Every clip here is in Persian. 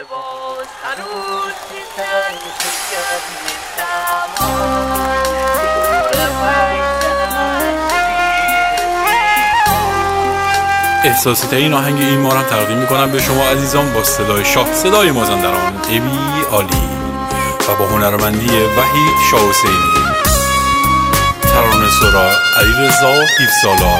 لباس هنوز میزن احساسی ترین آهنگ این بارم تقدیم میکنم به شما عزیزان با صدای شاه، صدای مازندران ابی عالی و با هنرمندی وحید شاه حسینی، ترانه سرا علیرضا 17 سالار،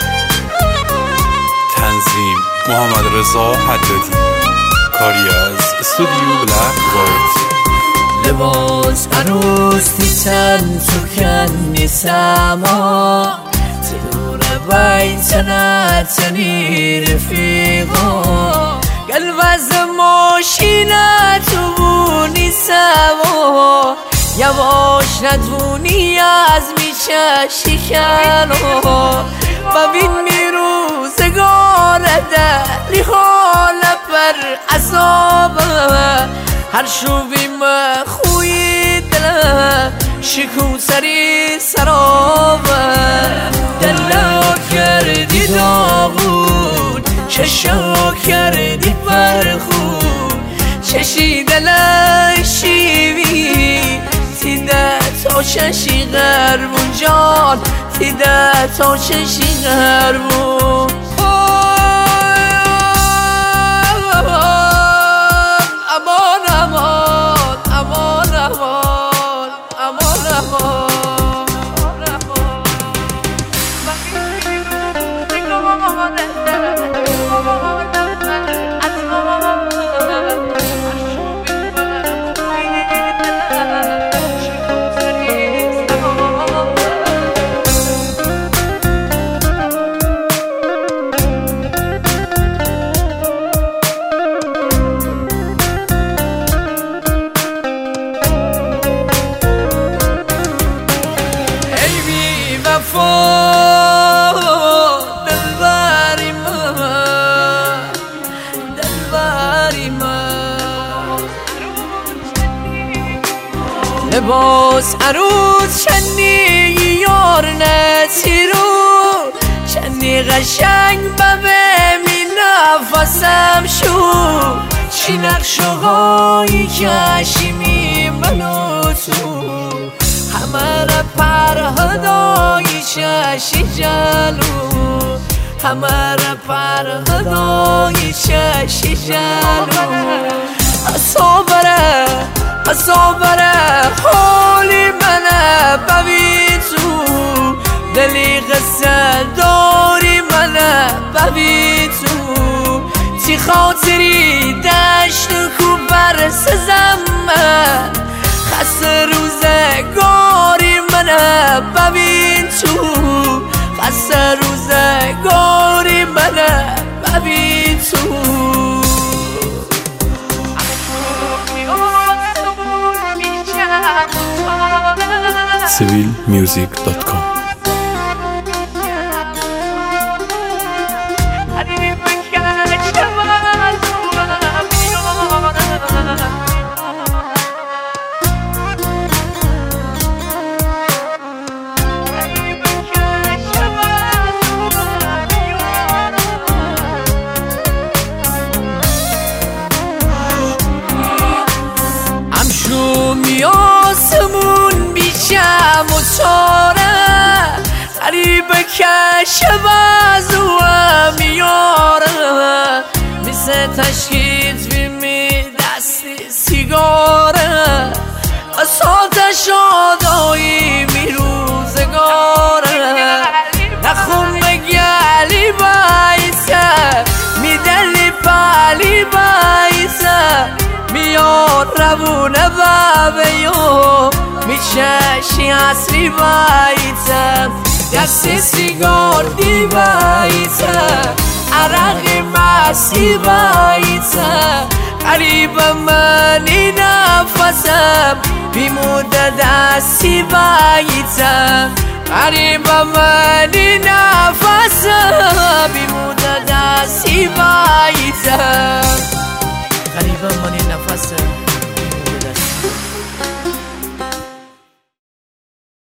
تنظیم محمد رضا حدادی، کاری از استودیو بلک وایت. لباس هنوز تیتن تو کنی سما تدور بین تنتنی رفیقا قلب ماشینه تو بونی سوا یواش ندونی از میشه شکنو ببین میروزگار دلی حال پر عذابه هر شوی مخوی دل شکو سری سرابه دلو کردی داغون چشو کردی پرخون چشی دل شیوی تیده تا چشی غربون جان تیده تا چشی غربون لباس عروض چنی یار نتیرو چنی قشنگ ببه می نفسم شو چی نقشوهایی کشیمی منو تو همه را پرهدایی چشی جلو همه را پرهدایی چشی جلو اصابره حالی منه ببین تو دلی قصه داری منه ببین تو تی خاطری دشت کو برسزم من خسته روزگاری منه ببین تو خسته روزگاری منه ببین تو civilmusic.com. میاسمون بیشم و چاره قریبه کشه بازوه میاره میسه تشکیت بیمی دستی سیگاره اسات شادایی میروزگاره نخون بگلی بایسه میدلی پالی بایسه میاد روونه بابیو میچشی اصلی بایتم دست سیگار دی بایتم عرقی مسی بایتم قریب منی نفسم بیموده دستی بایتم قریب منی نفسم بیموده دستی بایتم قریب منی نفسم